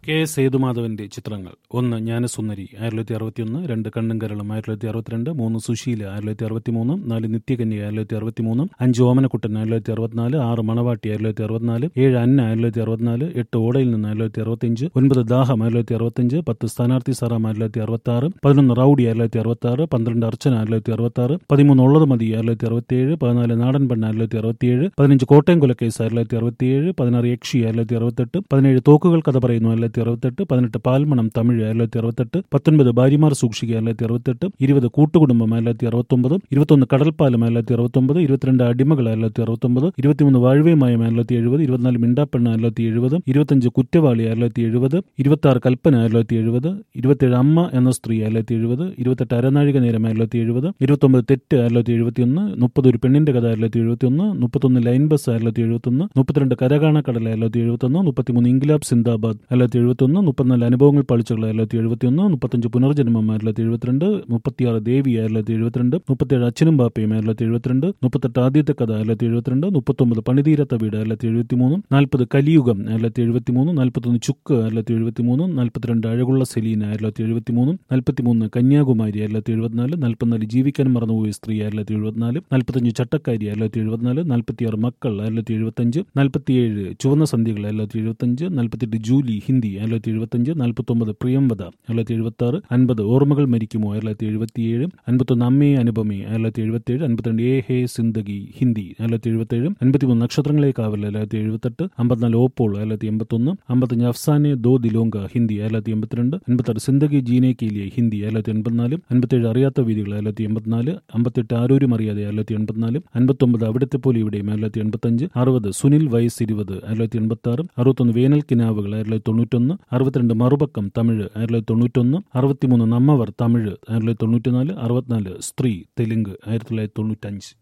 K. സേതുമാധവന്റെ ചിത്രങ്ങൾ: 1. ജ്ഞാനസുന്ദരി 1961, 2. കണ്ണും കരളും 1962, 3. സുശീല 1963, 4. നിത്യകന്യ 1963, 5. ഓമനക്കുട്ടൻ 1964, 6. മണവാട്ടി 1964, 7. അന്ന 1964, 8. ഓടയിൽ നിന്ന് 1965, 9. ദാഹം 1965, 10. സ്ഥാനാർത്ഥി സറാം 1966, 11. റൌഡി 1966, 12. അർച്ചന 1966, 13. ഉള്ളത് മതി 1967, 14. നാടൻ പെണ്ണ് 1967, 15. കോട്ടയം കൊലക്കേസ് 1967, 16. യക്ഷി 1968, 17. തോക്കുകൾ കഥ പറയുന്നു 1968, 18. പാൽമണം തമിഴ് 1968, 19. ഭാര്യമാർ സൂക്ഷിക്കുക 1968, 20. കൂട്ടുകുടുംബം 1969, 21. കടൽപ്പാലം 1969, 22. അടിമകൾ 1969, 23. വാഴ്വേമായം 1970, 24. മിണ്ടാപ്പെണ്ണ 1970, 25. കുറ്റവാളി 1970, 26. കൽപ്പന 1970, 27. അമ്മ എന്ന സ്ത്രീ 1970, 28. അരനാഴിക നേരം 1970, 29. തെറ്റ് 1971, 30. ഒരു പെണ്ണിന്റെ കഥ 1971, 31. Line bus 1971, 32. കരകാണക്കടൽ 1971, 33. ഇൻക്ലാബ് സിന്ദാബാദ് 1971, 34. അനുഭവങ്ങൾ പളിച്ചകൾ 1971, 35. പുനർജന്മം 1972, 36. ദേവി 1972, 37. അച്ഛനും ബാപ്പയും 1972, 38. ആദ്യത്തെ കഥ 1972, 39. പണിതീരത്ത വീട് 1973, 40. കലിയുഗം 1973, 41. ചുക്ക് 1973, 42. അഴകുള്ള സെലീന 1973, 43. കന്യാകുമാരി 1974, 44. ജീവിക്കാൻ മറന്നുപോയ സ്ത്രീ 1974, 45. ചട്ടക്കാരി 1974, 46. മക്കൾ 1975, 47. ചുവന്ന സന്ധ്യകൾ 1975, 48. ജൂലി ഹിന്ദി 1975, 49. പ്രിയംവദ 1976, 50. ഓർമ്മകൾ മരിക്കുമോ 1977, 51. അമ്മയെ അനുപമേ 1977, 52. ഏ ഹേ സിന്ദഗി ഹിന്ദി 1977, 53. നക്ഷത്രങ്ങളെ കാവൽ 1978, 54. ഓപ്പോൾ 1981, 55. അഫ്സാനെ ദോ ദിലോങ്ക ഹിന്ദി 1982, 56. സിന്ദഗി ജീനെ കെ ലിയെ ഹിന്ദി 1984, 57. അറിയാത്ത വീതികൾ 1984, 58. ആരോരും അറിയാതെ 1984, 59. അവിടത്തെ പോലെ ഇവിടെയും 1985, 60. സുനിൽ വയസ്സ് 20 1986, 61. വേനൽ കിനാവുകൾ 1991, 62. മറുപക്കം തമിഴ് 1991, 63. നമ്മവർ തമിഴ് 1994, 64. സ്ത്രീ തെലുങ്ക് 1995.